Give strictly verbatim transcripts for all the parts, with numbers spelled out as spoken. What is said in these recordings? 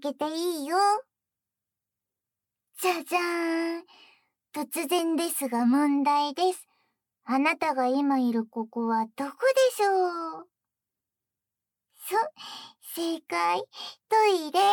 けていいよ。じゃじゃーん。突然ですが問題です。あなたが今いるここはどこでしょう？そ、正解。トイレ。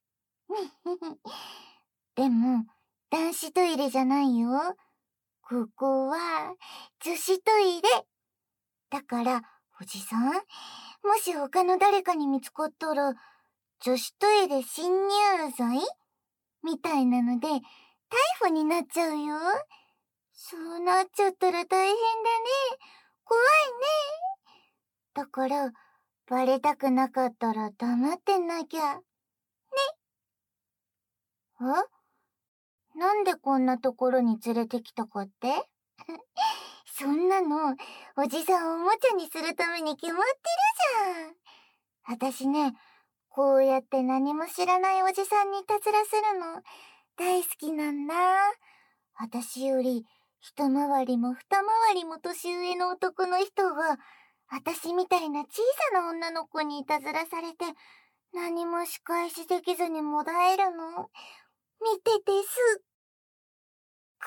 でも、男子トイレじゃないよ。ここは、女子トイレ。だから、おじさん、もし他の誰かに見つかったら、女子トイレ侵入罪みたいなので、逮捕になっちゃうよ。そうなっちゃったら大変だね。怖いね。だから、バレたくなかったら黙ってなきゃ。ね。あ？なんでこんなところに連れてきたかって？そんなの、おじさんをおもちゃにするために決まってるじゃん。あたしね、こうやって何も知らないおじさんにいたずらするの、大好きなんだ。あたしより、一回りも二回りも年上の男の人が、あたしみたいな小さな女の子にいたずらされて、何も仕返しできずにもだえるの。見ててすっご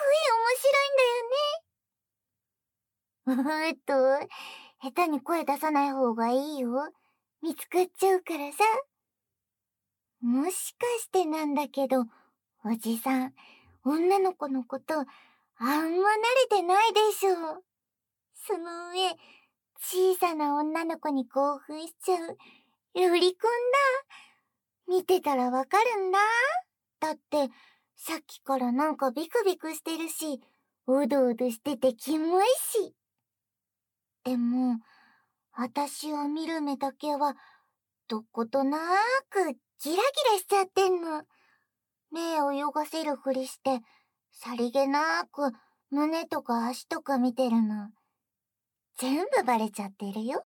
い面白いんだよね。うーっと、下手に声出さない方がいいよ。見つかっちゃうからさ。もしかしてなんだけど、おじさん、女の子のこと、あんま慣れてないでしょ。その上、小さな女の子に興奮しちゃう。ロリコンだ。見てたらわかるんだ。だって、さっきからなんかビクビクしてるし、おどおどしててキモいし。でも、あたしを見る目だけは、どことなーくギラギラしちゃってんの。目を泳がせるふりして、さりげなーく胸とか足とか見てるの。全部バレちゃってるよ。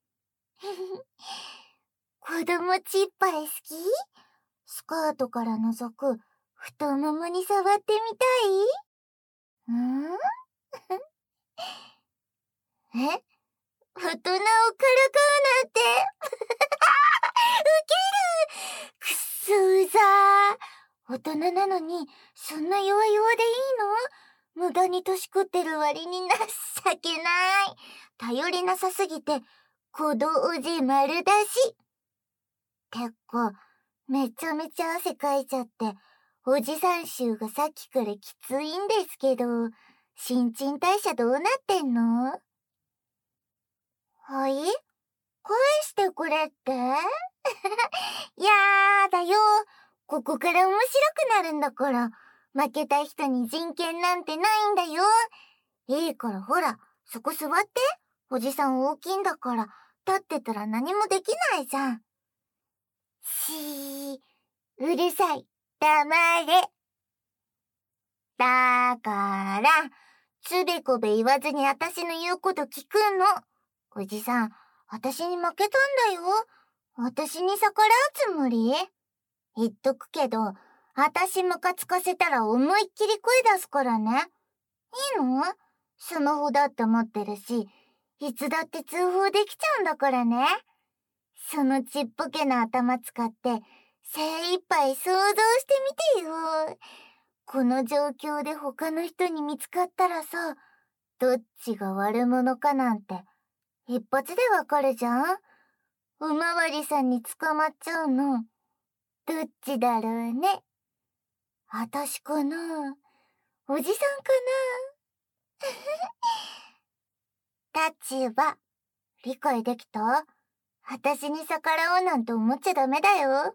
子供ちっぱい好き？スカートから覗く太ももに触ってみたい？んーえ？大人をからかうなんてウケる。くっそうざー。大人なのにそんな弱々でいいの？無駄に年食ってる割に情けない。頼りなさすぎて小道寺丸出し。てか、めちゃめちゃ汗かいちゃって、おじさん臭がさっきからきついんですけど、新陳代謝どうなってんの？はい？返してくれって？やだよ。ここから面白くなるんだから、負けた人に人権なんてないんだよ。いいからほら、そこ座って。おじさん大きいんだから、立ってたら何もできないじゃん。しー、うるさい。黙れ。だから、つべこべ言わずにあたしの言うこと聞くの。おじさん、あたしに負けたんだよ。あたしに逆らうつもり？言っとくけど、あたしムカつかせたら思いっきり声出すからね。いいの？スマホだって持ってるし、いつだって通報できちゃうんだからね。そのちっぽけな頭使って、精一杯想像してみてよ。この状況で他の人に見つかったらさ、どっちが悪者かなんて、一発でわかるじゃん？おまわりさんに捕まっちゃうの。どっちだろうね。あたしかな？おじさんかな？立場、理解できた？あたしに逆らおうなんて思っちゃダメだよ。はい、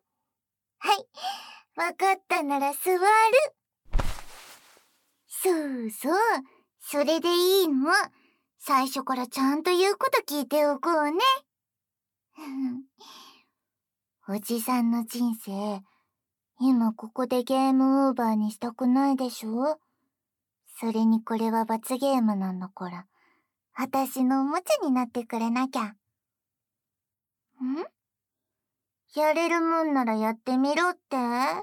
わかったなら座る。そうそう、それでいいの。最初からちゃんと言うこと聞いておこうね。おじさんの人生、今ここでゲームオーバーにしたくないでしょ？それにこれは罰ゲームなんだから、あたしのおもちゃになってくれなきゃ。ん？やれるもんならやってみろって？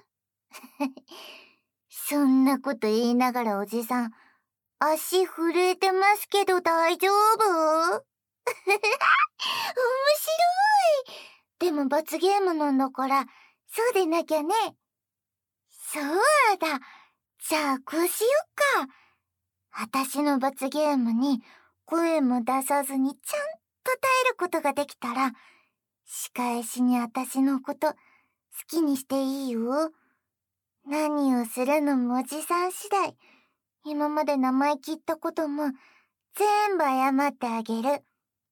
そんなこと言いながらおじさん、足震えてますけど大丈夫？面白い。でも罰ゲームなんだから、 そうでなきゃね。そうだ。じゃあこうしよっか。あたしの罰ゲームに声も出さずにちゃんと耐えることができたら、仕返しにあたしのこと好きにしていいよ。何をするのもおじさん次第。今まで生意気言ったことも全部謝ってあげる。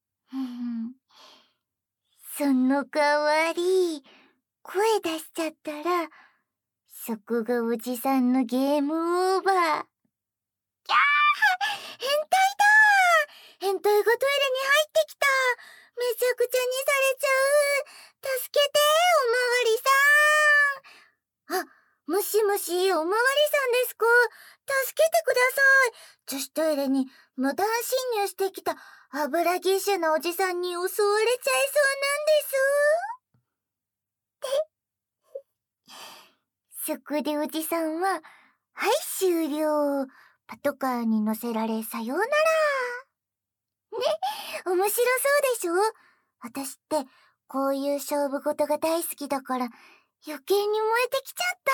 その代わり、声出しちゃったら、そこがおじさんのゲームオーバー。キャー、変態だー。変態がトイレに入ってきた。めちゃくちゃにされちゃう。助けて、おまわりさん。あ、もしもし、おまわりさんですか？助けてください。女子トイレに無断侵入してきた油ぎっしゅなおじさんに襲われちゃいそうなんです。そこでおじさんは、はい終了。パトカーに乗せられさようなら。ね、面白そうでしょ？私ってこういう勝負事が大好きだから余計に燃えてきちゃった。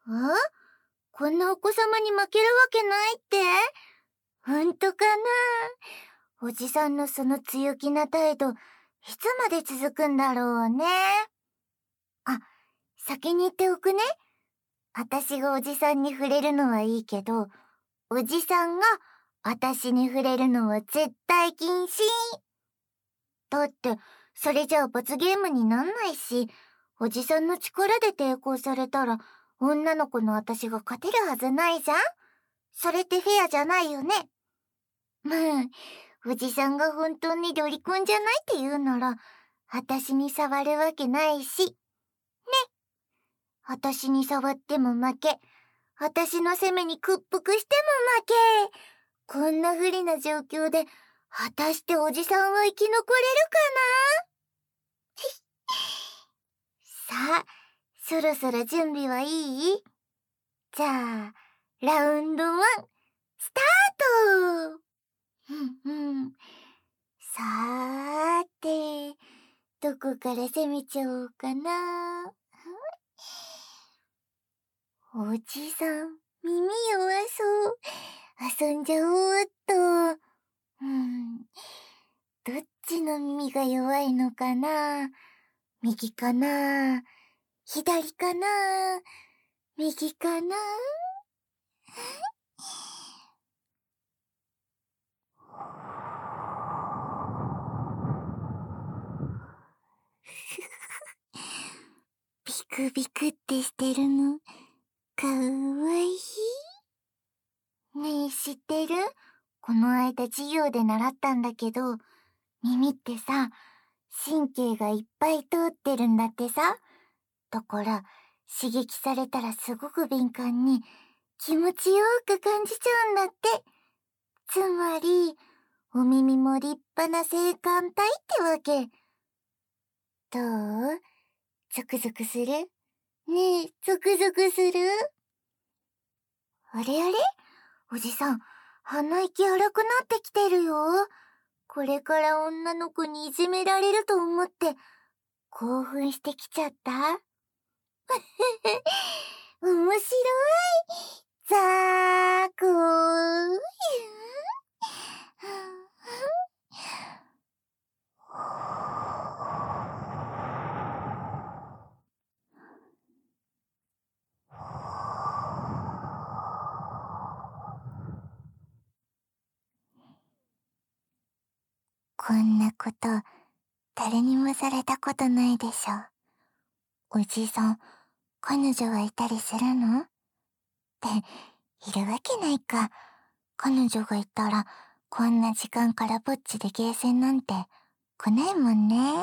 あ？こんなお子様に負けるわけないって？ほんとかな？おじさんのその強気な態度、いつまで続くんだろうね。あ、先に言っておくね。私がおじさんに触れるのはいいけど、おじさんが私に触れるのは絶対禁止。だって、それじゃあ罰ゲームになんないし、おじさんの力で抵抗されたら、女の子の私が勝てるはずないじゃん？それってフェアじゃないよね。まあ、おじさんが本当にロリコンじゃないって言うなら、私に触るわけないし。ね。私に触っても負け。私の攻めに屈服しても負け。こんな不利な状況で、果たしておじさんは生き残れるかな？さあ、そろそろ準備はいい？じゃあ、ラウンドワン、スタート！ふんふん。さーて、どこから攻めちゃおうかな。おじさん、耳弱そう。遊んじゃおうっと。うん。どっちの耳が弱いのかな？右かな？左かな？右かな？ビクビクってしてるの、かわいい。ねえ、知ってる？この間授業で習ったんだけど、耳ってさ、神経がいっぱい通ってるんだってさ。だから、刺激されたらすごく敏感に気持ちよく感じちゃうんだって。つまり、お耳も立派な性感帯ってわけ。どう？ゾクゾクする？ねえ、ゾクゾクする？あれあれ？おじさん、鼻息荒くなってきてるよ。これから女の子にいじめられると思って、興奮してきちゃった？面白い。ざーこー。こんなこと、誰にもされたことないでしょ。おじさん、彼女はいたりするの？って、いるわけないか。彼女がいたら、こんな時間からぼっちでゲーセンなんて来ないもんね。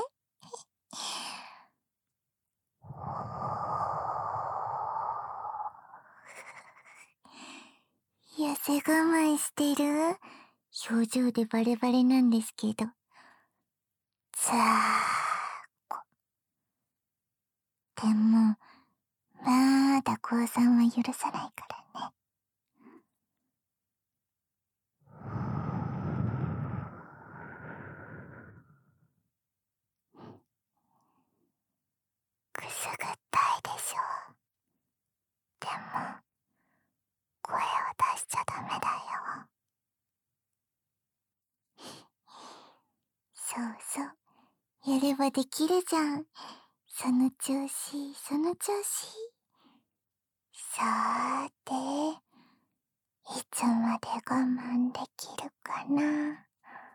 痩せ我慢してる？表情でバレバレなんですけど。ざーこ。でも、まだ降参は許さないからね。 やればできるじゃん。その調子、その調子。さーて、いつまで我慢できるかな。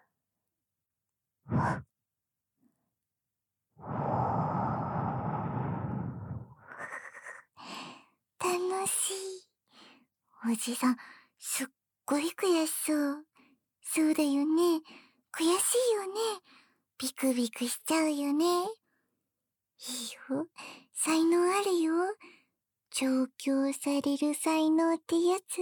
楽しい。おじさん、すっごい悔しそう。そうだよね。悔しいよね。ビクビクしちゃうよね。いいよ。才能あるよ。調教される才能ってやつ。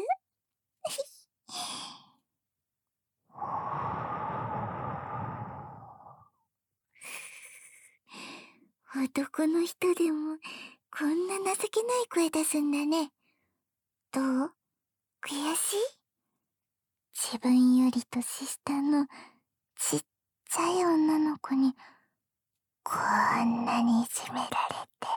男の人でもこんな情けない声出すんだね。どう？悔しい？自分より年下のちっちゃい女の子にこんなにいじめられて。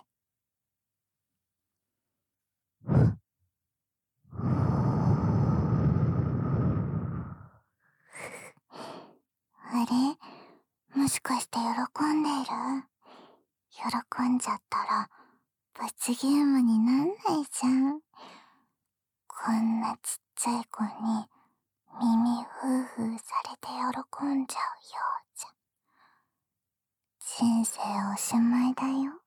あれ？もしかして喜んでいる？喜んじゃったら罰ゲームになんないじゃん。こんなちっちゃい子に耳フーフーされて喜んじゃうようじゃ。人生おしまいだよ。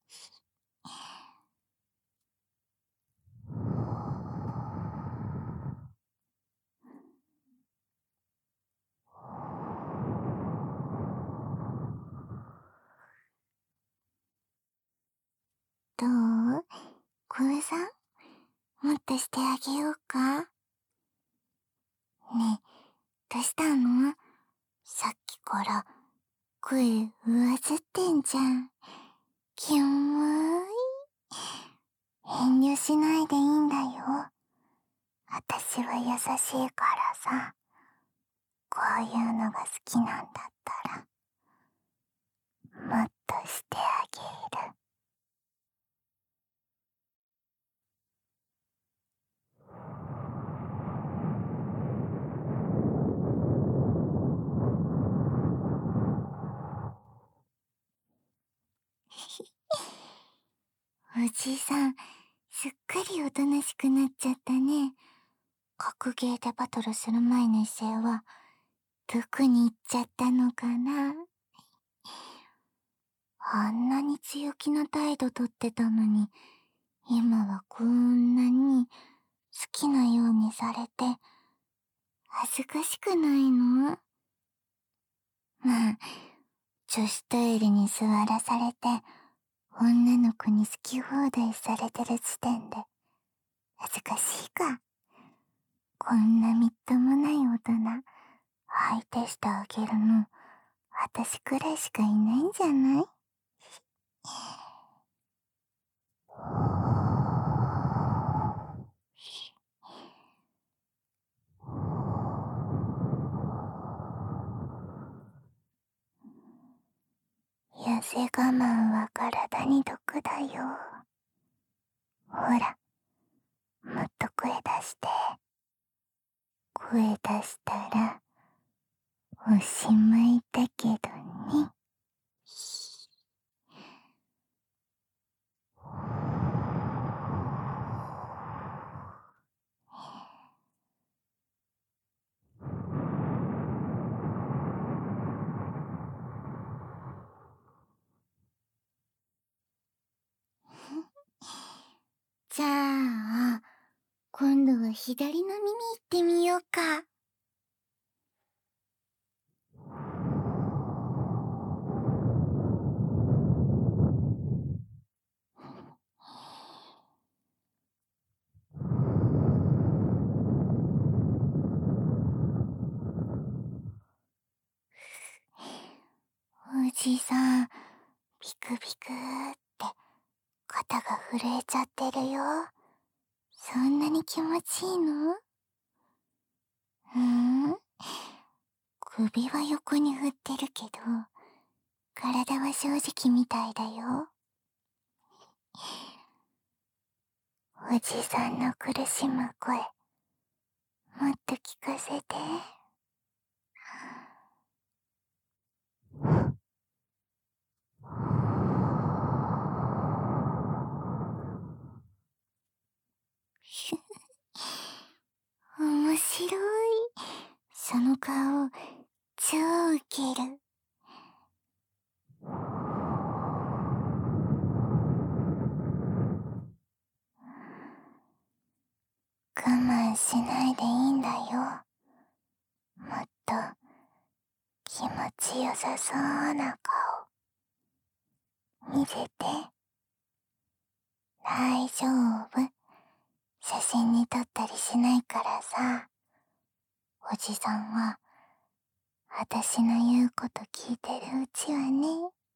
どう？声さん？もっとしてあげようか？ねえ、どうしたの？さっきから声上ずってんじゃん。キモーい。遠慮しないでいいんだよ。私は優しいからさ。こういうのが好きなんだったら、もっとしてあげる。おじさん、すっかりおとなしくなっちゃったね。格ゲーでバトルする前の異性は、どこに行っちゃったのかな。あんなに強気な態度とってたのに、今はこんなに好きなようにされて、恥ずかしくないの？まあ、女子トイレに座らされて、女の子に好き放題されてる時点で、恥ずかしいか。こんなみっともない大人、相手してあげるの、私くらいしかいないんじゃない？痩せ我慢は体に毒だよ。ほら、もっと声出して。声出したら、おしまいだけどね。じゃあ、今度は左の耳行ってみようか。おじさん、ビクビクーって肩が震えちゃってるよ。そんなに気持ちいいの？うーん？首は横に振ってるけど、体は正直みたいだよ。おじさんの苦しむ声、もっと聞かせて。 しないでいいんだよ。もっと気持ちよさそうな顔見せて。大丈夫。写真に撮ったりしないからさ。おじさんはあたしの言うこと聞いてるうちはね。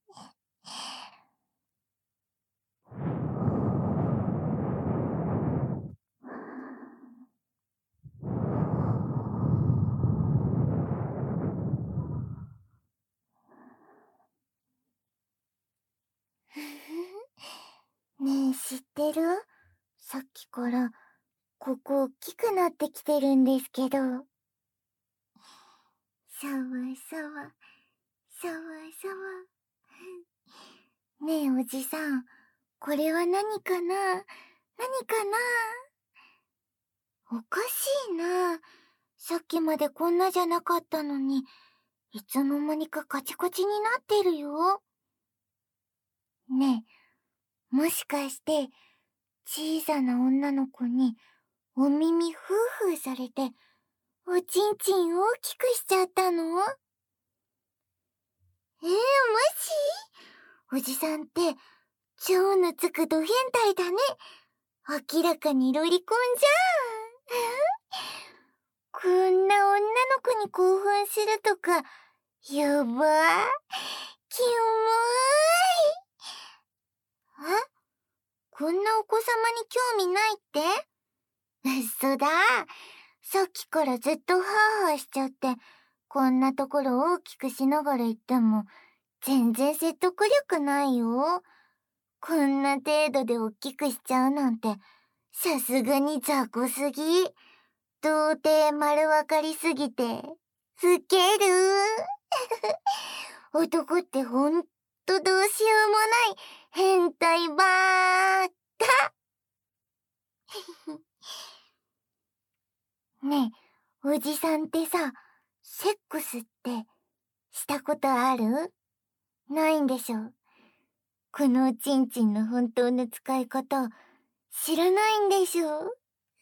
ねえ、知ってる？さっきからここ大きくなってきてるんですけど。さわさわ、さわさわ。ねえ、おじさん、これは何かな？何かな？おかしいな。さっきまでこんなじゃなかったのに、いつの間にかカチコチになってるよ。ねえ、もしかして、小さな女の子にお耳ふーふーされて、おちんちん大きくしちゃったの？えー、もし？おじさんって、超のつくド変態だね。明らかにロリコンじゃん。こんな女の子に興奮するとか、やばー。キモーい。え？こんなお子様に興味ないって？嘘だ。さっきからずっとハーハーしちゃって、こんなところ大きくしながら言っても、全然説得力ないよ。こんな程度で大きくしちゃうなんて、さすがに雑魚すぎ。童貞丸分かりすぎて、ウケる。男ってほんとどうしようもない変態ばーっか。ねえ、おじさんってさ、セックスってしたことある？ないんでしょ？このおちんちんの本当の使い方、知らないんでしょ？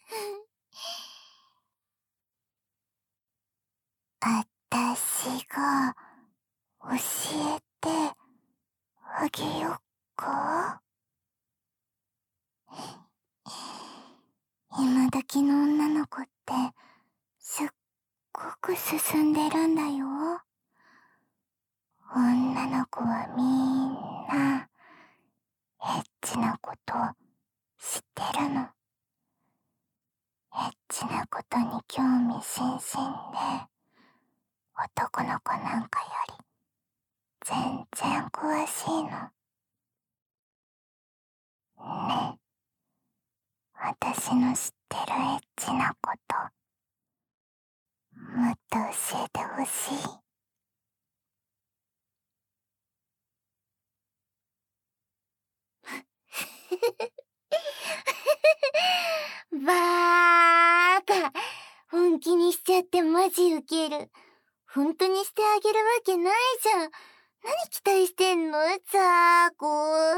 あたしが教えてあげよっか？今時の女の子ってすっごく進んでるんだよ。女の子はみんなエッチなこと知ってるの。エッチなことに興味津々で、男の子なんかより全然詳しいの。ね、私の知ってるエッチなこと、もっと教えてほしい。ばーか。本気にしちゃってマジウケる。本当にしてあげるわけないじゃん。何期待してんの？ザーコ。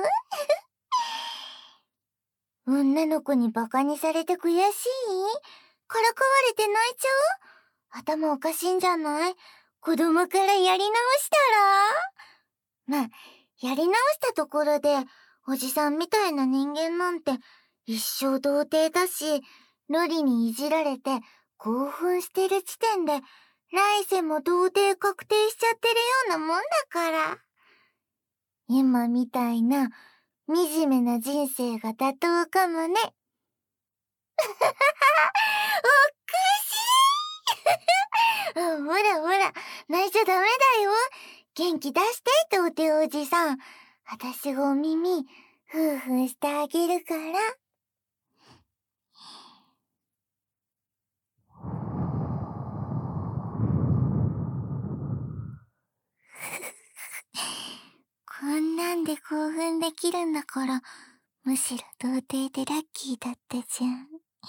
女の子にバカにされて悔しい？からかわれて泣いちゃう？頭おかしいんじゃない？子供からやり直したら？まあ、やり直したところで、おじさんみたいな人間なんて、一生童貞だし、ロリにいじられて興奮してる時点で、来世も童貞確定しちゃってるようなもんだから。今みたいな惨めな人生が妥当かもね。おかしい。ほらほら、泣いちゃダメだよ。元気出して、童貞おじさん。あたしがお耳、ふーふーしてあげるから。こんなんで興奮できるんだから、むしろ童貞でラッキーだったじゃん。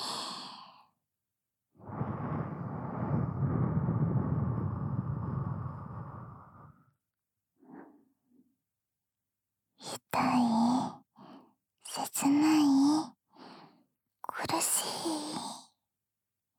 痛い？切ない？苦しい？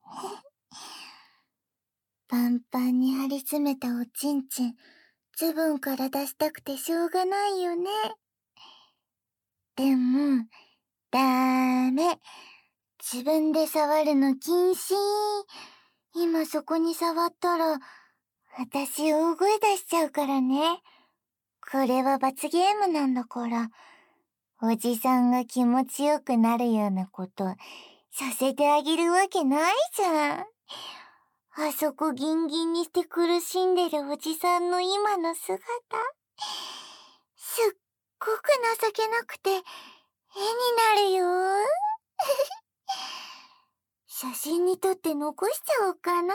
ンパンに張り詰めたおちんちん、ズボンから出したくてしょうがないよね。でも、ダメ。自分で触るの禁止。今そこに触ったら、私大声出しちゃうからね。これは罰ゲームなんだから、おじさんが気持ちよくなるようなことさせてあげるわけないじゃん。あそこギンギンにして苦しんでるおじさんの今の姿、すっごく情けなくて絵になるよ。写真に撮って残しちゃおうかな。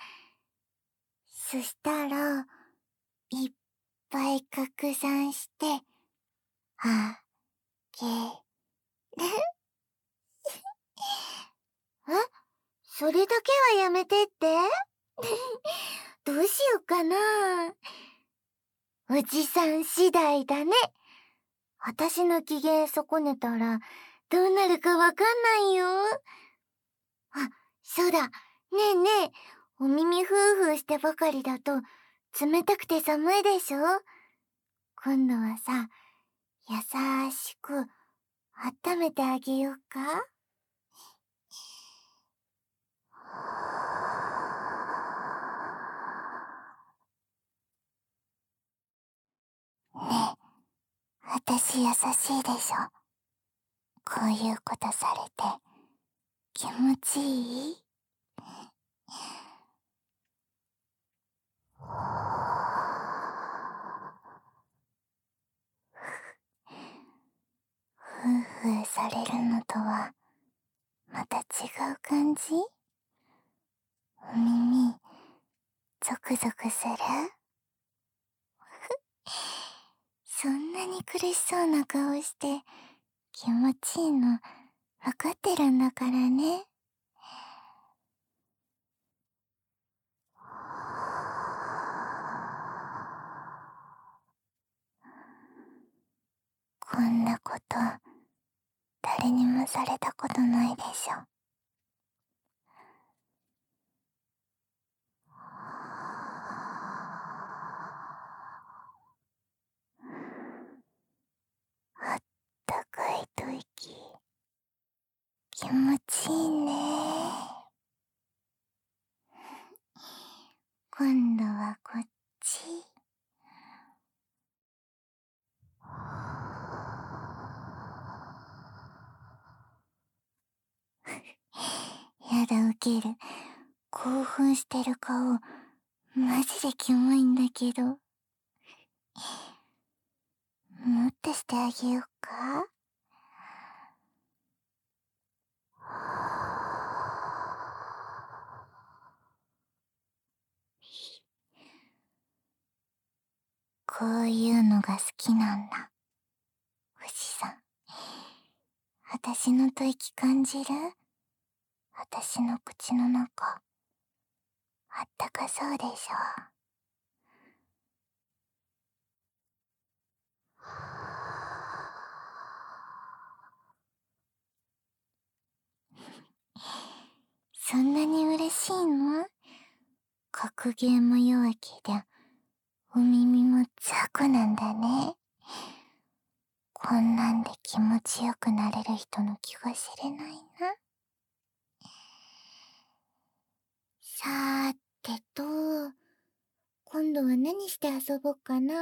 そしたら、いっぱい拡散して、あげる。え？それだけはやめてってどうしようかな。おじさん次第だね。私の機嫌損ねたらどうなるかわかんないよ。あ、そうだ。ねえねえ、お耳ふーふーしてばかりだと冷たくて寒いでしょ？今度はさ、優しく温めてあげようか？ねえ、私優しいでしょ？こういうことされて気持ちいい？ふうふうされるのとはまた違う感じ？お耳ゾクゾクする？そんなに苦しそうな顔して気持ちいいのわかってるんだからね。こんなこと誰にもされたことないでしょ。あったかい吐息、気持ちいいね。今度はこっち。やだ、ウケる。興奮してる顔、マジでキモいんだけど。もっとしてあげようか？こういうのが好きなんだ。おじさん。私の吐息感じる？私の口の中、あったかそうでしょ。そんなに嬉しいの？格ゲーも弱気で、お耳も雑魚なんだね。こんなんで気持ちよくなれる人の気が知れないな。さーてと、今度は何して遊ぼうかな。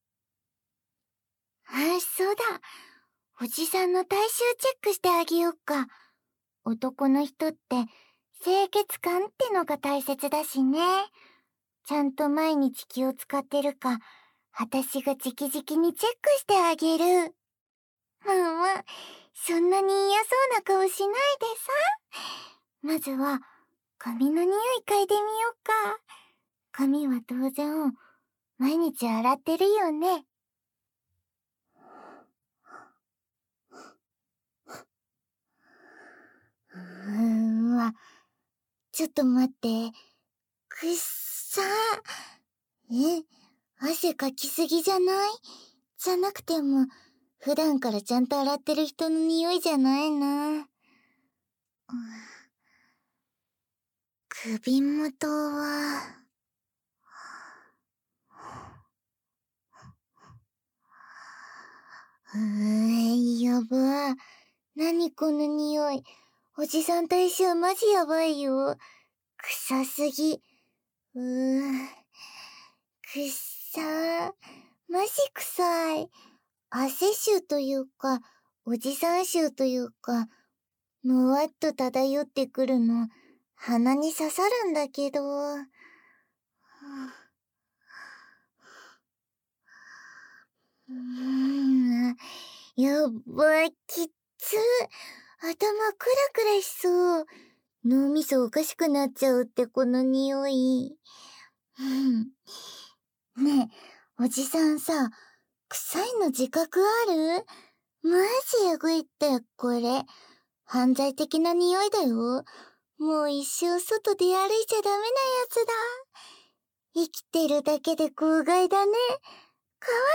あ、そうだ。おじさんの体臭チェックしてあげようか。男の人って清潔感ってのが大切だしね。ちゃんと毎日気を使ってるか、私が直々にチェックしてあげる。まあまあ、そんなに嫌そうな顔しないでさ。まずは、髪の匂い嗅いでみようか。髪は当然、毎日洗ってるよね。うーんわ、ちょっと待って。くっさー。え、汗かきすぎじゃない？じゃなくても、普段からちゃんと洗ってる人の匂いじゃないな。首元は、 うー、やば。何この匂い。おじさん体臭マジやばいよ。臭すぎ。うー、くっさー。マジ臭い。汗臭というか、おじさん臭というか、むわっと漂ってくるの、鼻に刺さるんだけど。はあ、うーん、やっば、きっつ。頭クラクラしそう。脳みそおかしくなっちゃうってこの匂い。うん。ねえ、おじさんさ、臭いの自覚ある？マジえぐいって、これ。犯罪的な匂いだよ。もう一生外で歩いちゃダメなやつだ。生きてるだけで公害だね。かわい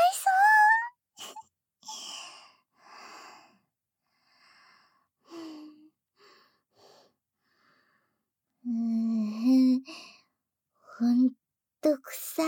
そう。うーん、ほんと臭。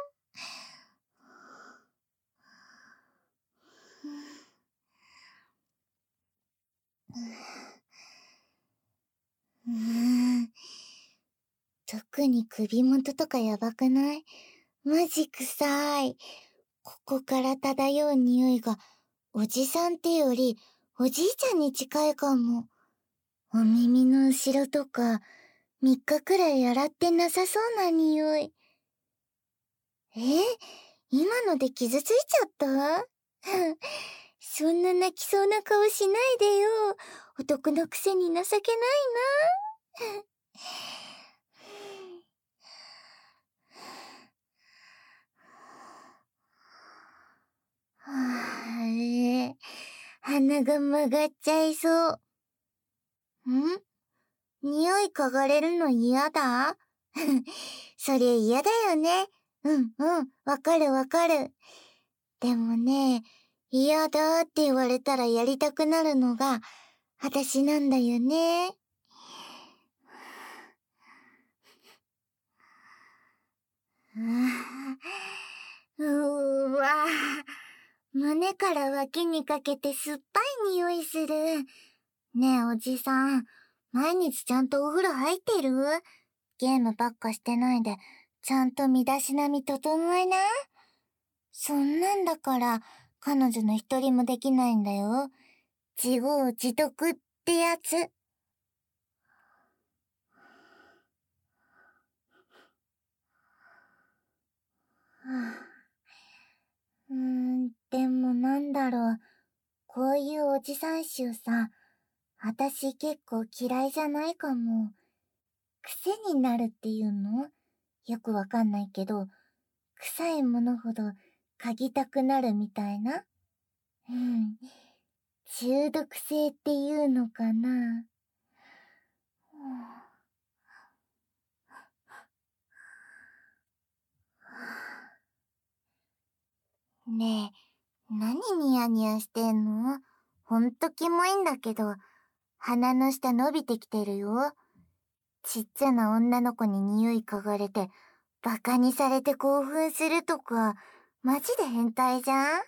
うーん、特に首元とかやばくない？マジ臭い。ここから漂う匂いが、おじさんってより、おじいちゃんに近いかも。お耳の後ろとか、みっかくらい洗ってなさそうな匂い。え？今ので傷ついちゃった？そんな泣きそうな顔しないでよ。男のくせに情けないな。はあ、えー、鼻が曲がっちゃいそう。ん？匂い嗅がれるの嫌だ？そりゃ嫌だよね。うんうん、わかるわかる。でもね、嫌だって言われたらやりたくなるのが、私なんだよね。うーうーわー、胸から脇にかけて酸っぱい匂いする。ねえおじさん、毎日ちゃんとお風呂入ってる？ゲームばっかしてないで、ちゃんと身だしなみ整えな。そんなんだから、彼女の一人もできないんだよ。自業自得ってやつ。はあ、うーん、でもなんだろう。こういうおじさん臭さ、あたし結構嫌いじゃないかも。癖になるっていうの？よくわかんないけど、臭いものほど嗅ぎたくなるみたいな。うん。中毒性っていうのかな。ねえ、何ニヤニヤしてんの？ほんとキモいんだけど、鼻の下伸びてきてるよ。ちっちゃな女の子に匂い嗅がれて、バカにされて興奮するとか、マジで変態じゃん？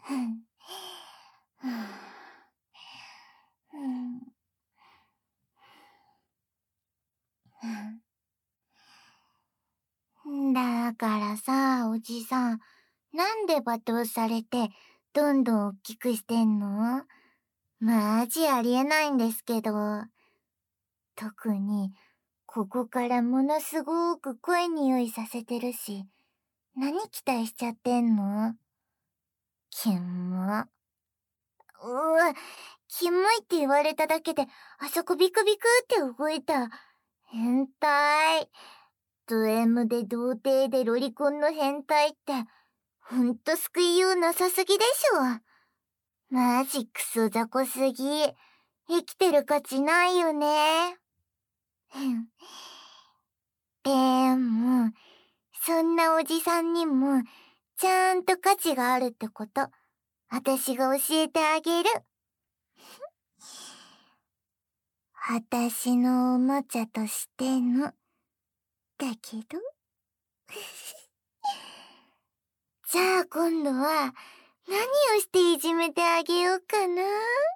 だからさ、おじさん、なんで罵倒されて、どんどん大きくしてんの？マジありえないんですけど。特に、ここからものすごーく濃い匂いさせてるし、何期待しちゃってんの？キモ。うわ、キモいって言われただけで、あそこビクビクって動いた。変態。ド M で童貞でロリコンの変態って、ほんと救いようなさすぎでしょ。マジクソ雑魚すぎ。生きてる価値ないよね。でも、そんなおじさんにも、ちゃんと価値があるってこと、あたしが教えてあげる。あたしのおもちゃとしての。だけどじゃあ今度は、 何をしていじめてあげようかな。